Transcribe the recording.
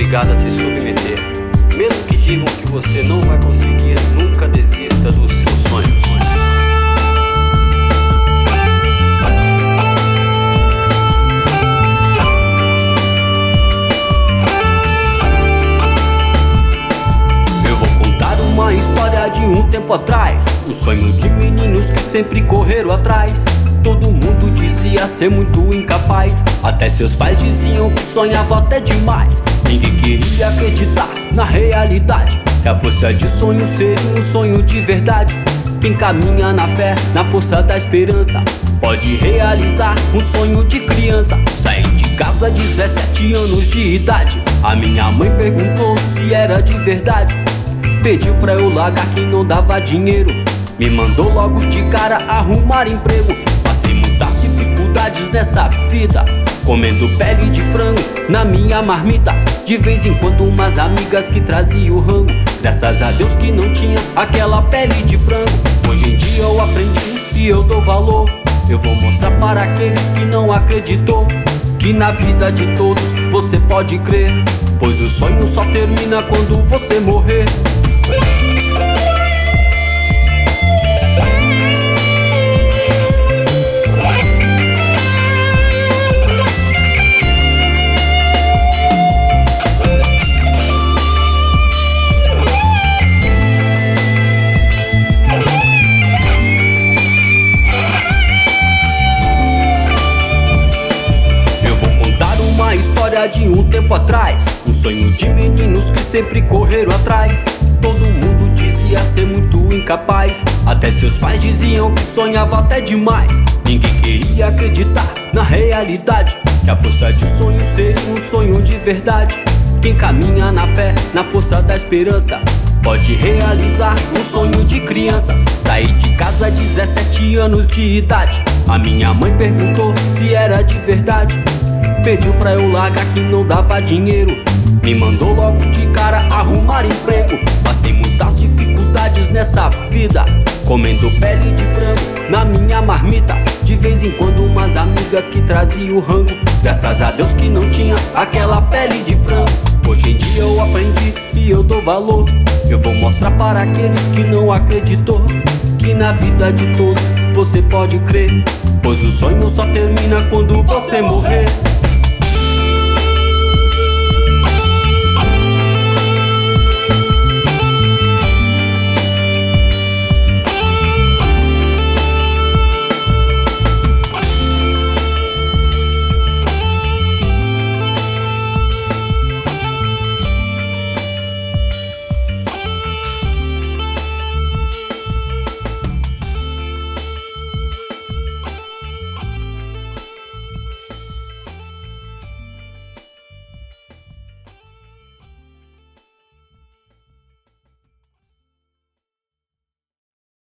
obrigado a se submeter. Mesmo que digam que você não vai conseguir, nunca desista dos seus sonhos. Uma história de um tempo atrás, um sonho de meninos que sempre correram atrás. Todo mundo dizia ser muito incapaz, até seus pais diziam que sonhava até demais. Ninguém queria acreditar na realidade, que a força de sonho seria um sonho de verdade. Quem caminha na fé, na força da esperança, pode realizar um sonho de criança. Saí de casa 17 anos de idade, a minha mãe perguntou se era de verdade. Pediu pra eu largar quem não dava dinheiro, me mandou logo de cara arrumar emprego. Passei muitas dificuldades nessa vida, comendo pele de frango na minha marmita. De vez em quando umas amigas que traziam o rango, graças a Deus que não tinha aquela pele de frango. Hoje em dia eu aprendi e eu dou valor. Eu vou mostrar para aqueles que não acreditou, que na vida de todos você pode crer, pois o sonho só termina quando você morrer. Uma história de um tempo atrás, um sonho de meninos que sempre correram atrás. Todo mundo dizia ser muito incapaz, até seus pais diziam que sonhava até demais. Ninguém queria acreditar na realidade, que a força de sonho seria um sonho de verdade. Quem caminha na fé, na força da esperança, pode realizar um sonho de criança. Saí de casa 17 anos de idade, a minha mãe perguntou se era de verdade. Pediu pra eu largar quem não dava dinheiro, me mandou logo de cara arrumar emprego. Passei muitas dificuldades nessa vida, comendo pele de frango na minha marmita. De vez em quando umas amigas que traziam o rango, graças a Deus que não tinha aquela pele de frango. Hoje em dia eu aprendi e eu dou valor. Eu vou mostrar para aqueles que não acreditou, que na vida de todos você pode crer, pois o sonho só termina quando você morrer.